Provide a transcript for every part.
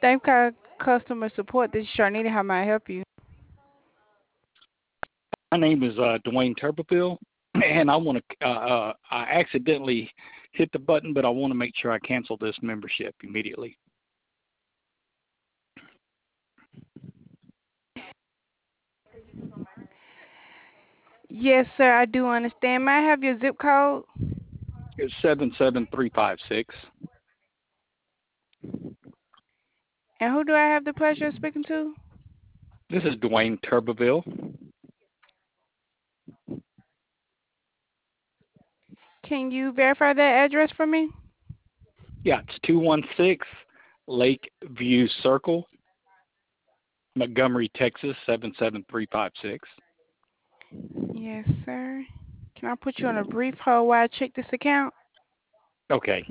Thank you, customer support. This is Sharnita. How may I help you? My name is Dwayne Turbeville, and I accidentally hit the button, but I want to make sure I cancel this membership immediately. Yes, sir. I do understand. May I have your zip code? It's 77356. And who do I have the pleasure of speaking to? This is Dwayne Turbeville. Can you verify that address for me? Yeah, it's 216 Lakeview Circle, Montgomery, Texas, 77356. Yes, sir. Can I put you on a brief hold while I check this account? Okay.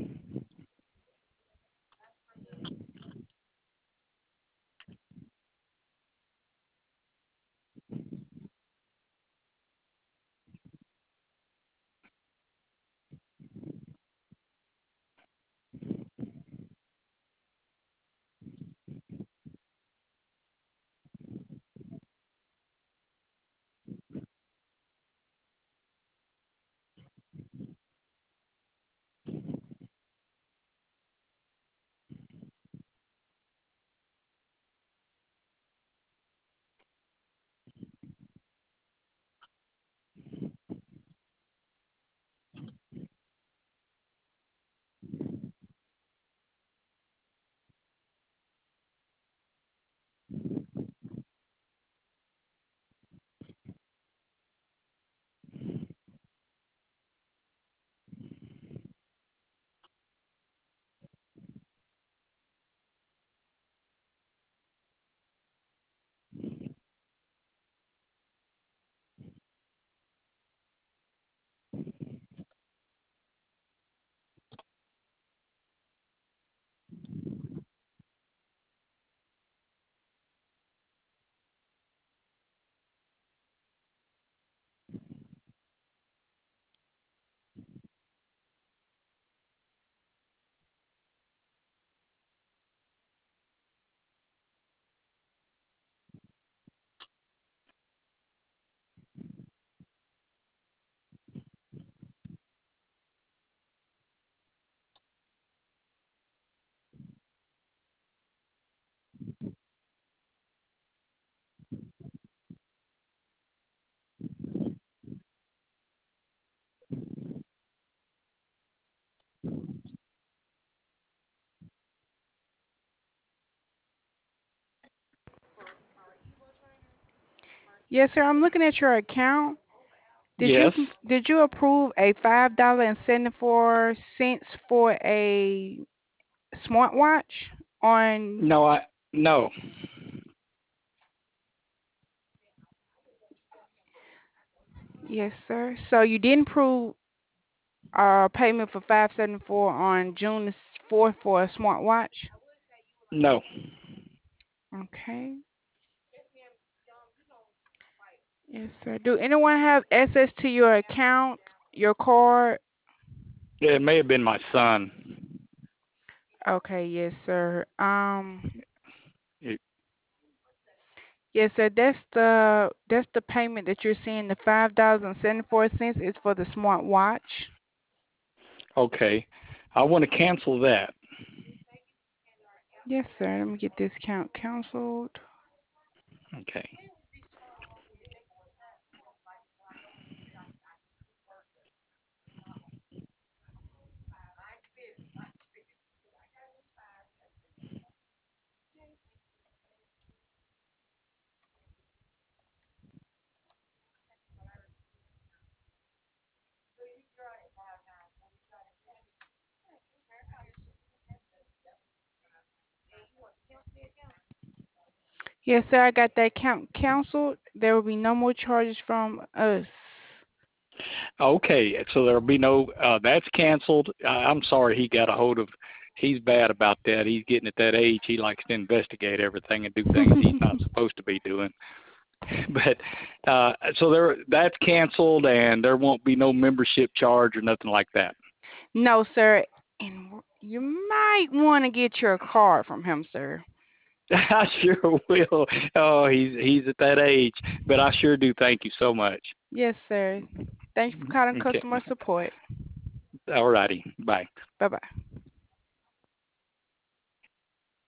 Yes, sir. I'm looking at your account. Did you Yes. did you approve a $5.74 for a smartwatch on? No, no. Yes, sir. So you didn't approve payment for 574 on June the 4th for a smartwatch? No. Okay. Yes, sir. Do anyone have access to your account, your card? It may have been my son. Okay, yes, sir. It, Yes, sir. That's the payment that you're seeing. The $5.74 is for the smartwatch. okay. I want to cancel that. Yes, sir. Let me get this account canceled. Okay. Yes, sir. I got that account canceled. There will be no more charges from us. Okay, so there'll be no. That's canceled. I'm sorry he got a hold of. He's bad about that. He's getting at that age. He likes to investigate everything and do things he's not supposed to be doing. But so that's canceled, and there won't be no membership charge or nothing like that. No, sir. And you might want to get your card from him, sir. I sure will. Oh, he's at that age, but I sure do thank you so much. Yes, sir. Thanks for calling Okay. customer support. All righty. Bye. Bye bye.